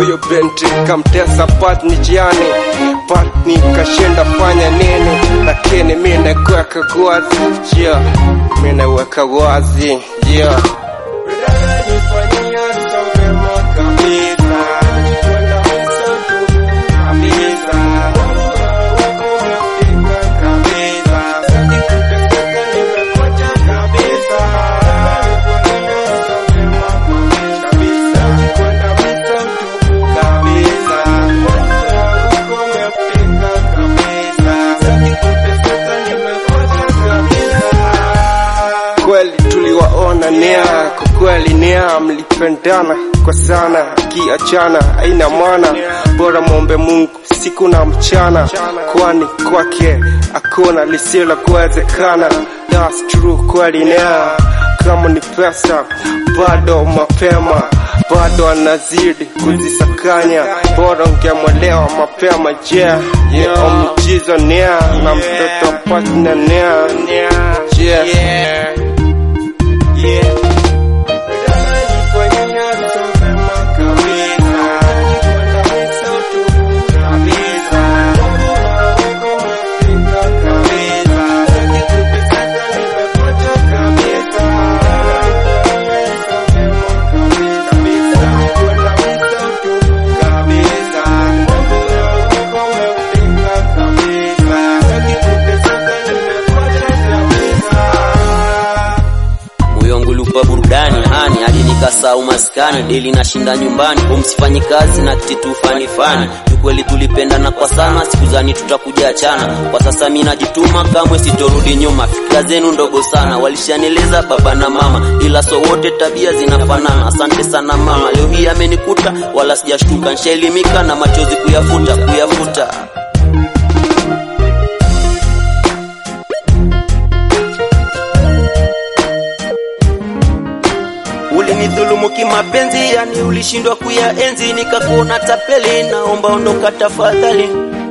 huyo binti kamtesa patni jiani, patni kashinda fanya nini, lakini mimi nakuweka wazi, yeah, mimi naweka wazi, yeah. Kweli tuliwaona nia, kwa kweli nia, mlipendana kwa sana, kiachana haina maana, bora muombe Mungu siku na mchana, kwani kwake hakuna lisilo kuwezekana. That's true, kweli nia. Kama ni pesa bado mapema, bado anazidi kuzisakanya, bora ungemwelewa mapema, yeah. Mjizo nia na mtoto partner nia, yeah, yeah. Burudani hani hadi nikasahau maskani, deli nashinda nyumbani, msifanyi kazi na kitu fani fani. Kweli tulipendana kwa sana, sikuzani tutakuja achana. Kwa sasa mimi najituma, kamwe sitorudi nyuma. Fikra zenu ndogo sana, walishanieleza baba na mama, ila so wote tabia zinafanana. Asante sana mama, leo hii amenikuta wala sijashtuka, nishaelimika na machozi kuyafuta. Ulinidhulumu kimapenzi, yani ulishindwa kuyaenzi, nikakuona tapeli, naomba ondoka tafadhali.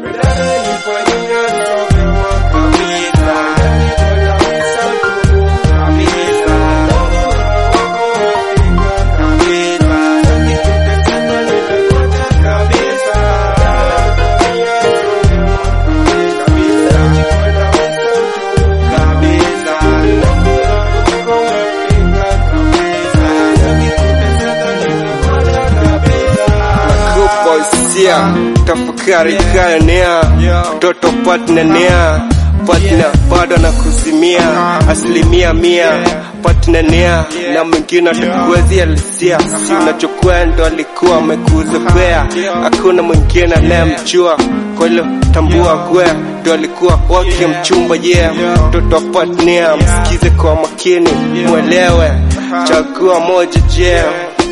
Tafakari kaya nia, toto partner nia, partner bado na kuzimia, asilimia 100, partner nia, na mwingine atakuwezi alisia, si unachokwenda alikuwa amekuzopea, hakuna mwingine anayemjua, kwa hilo tambua kwe, ndo alikuwa wake mchumba, yeah. Toto partner, msikize kwa makini, mwelewe, chagua moja, yeah.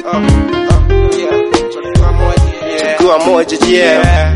Chagua moja, yeah.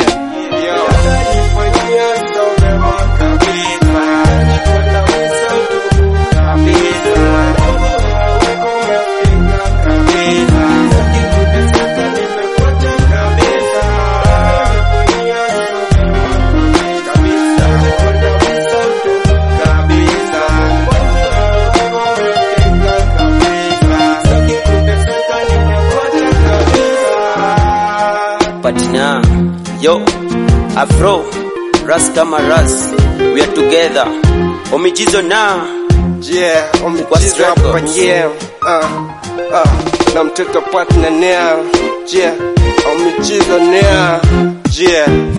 Partner, yo, Afro, Ras kama Ras, we are together. Omijizo na, yeah, omijizo hapa, yeah. Na mtoto partner now, yeah, omijizo now, yeah.